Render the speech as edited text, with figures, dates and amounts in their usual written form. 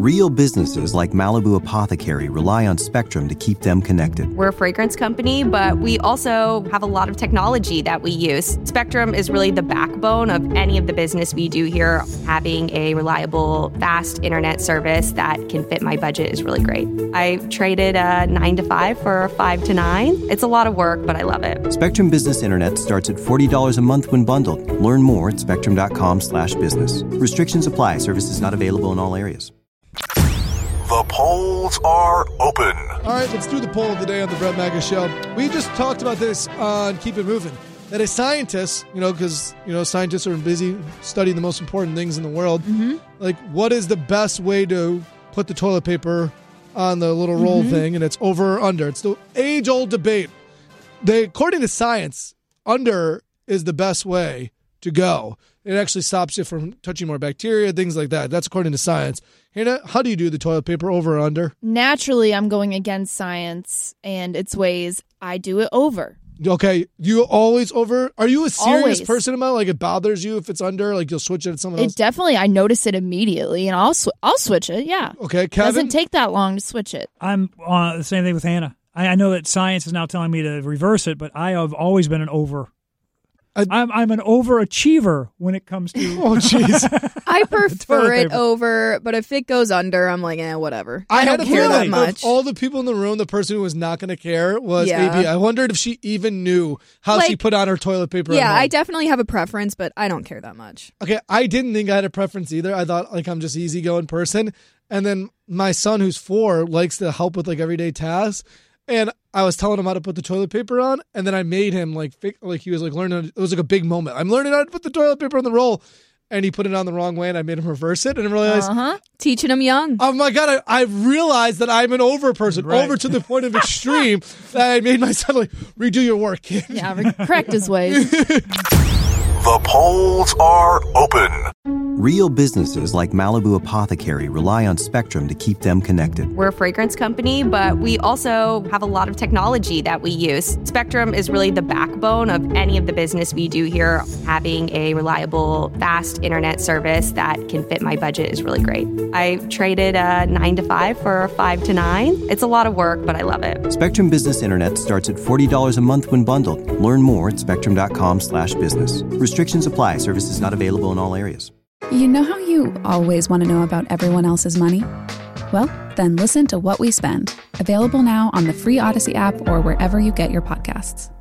Real businesses like Malibu Apothecary rely on Spectrum to keep them connected. We're a fragrance company, but we also have a lot of technology that we use. Spectrum is really the backbone of any of the business we do here. Having a reliable, fast internet service that can fit my budget is really great. I traded a 9 to 5 for a 5 to 9. It's a lot of work, but I love it. Spectrum Business Internet starts at $40 a month when bundled. Learn more at spectrum.com/business. Restrictions apply. Services not available in all areas. The polls are open. All right, let's do the poll of the day on the Brett Maga Show. We just talked about this on Keep It Moving. That a scientist, because, scientists are busy studying the most important things in the world. Mm-hmm. Like, what is the best way to put the toilet paper on the little roll thing? And it's over or under. It's the age-old debate. According to science, under is the best way to go. It actually stops you from touching more bacteria, things like that. That's according to science. Hannah, how do you do the toilet paper, over or under? Naturally, I'm going against science and its ways. I do it over. Okay, you always over? Are you a serious Always. person about it? Like, it bothers you if it's under? Like, you'll switch it to someone else? It definitely, I notice it immediately, and I'll switch it, yeah. Okay, Kevin? Doesn't take that long to switch it. I'm the same thing with Hannah. I know that science is now telling me to reverse it, but I have always been an over. I'm an overachiever when it comes to... Oh, jeez. I prefer it paper. over, but if it goes under, I'm like, whatever. I don't had a care that feeling much. of all the people in the room, the person who was not going to care was Yeah. AB. I wondered if she even knew how she put on her toilet paper. Yeah, at home. I definitely have a preference, but I don't care that much. Okay, I didn't think I had a preference either. I thought, I'm just easygoing person. And then my son, who's 4, likes to help with, everyday tasks. And I was telling him how to put the toilet paper on, and then I made him, he was, learning. It was, a big moment. I'm learning how to put the toilet paper on the roll. And he put it on the wrong way, and I made him reverse it. And I realized, Teaching them young. oh my God, I realized that I'm an over person, Right. over to the point of extreme that I made my son redo your work, kid. Yeah, correct his ways. The polls are open. Real businesses like Malibu Apothecary rely on Spectrum to keep them connected. We're a fragrance company, but we also have a lot of technology that we use. Spectrum is really the backbone of any of the business we do here. Having a reliable, fast internet service that can fit my budget is really great. I traded a 9 to 5 for a 5 to 9. It's a lot of work, but I love it. Spectrum Business Internet starts at $40 a month when bundled. Learn more at spectrum.com/business. Restrictions apply. Services not available in all areas. You know how you always want to know about everyone else's money? Well, then listen to What We Spend, available now on the free Odyssey app or wherever you get your podcasts.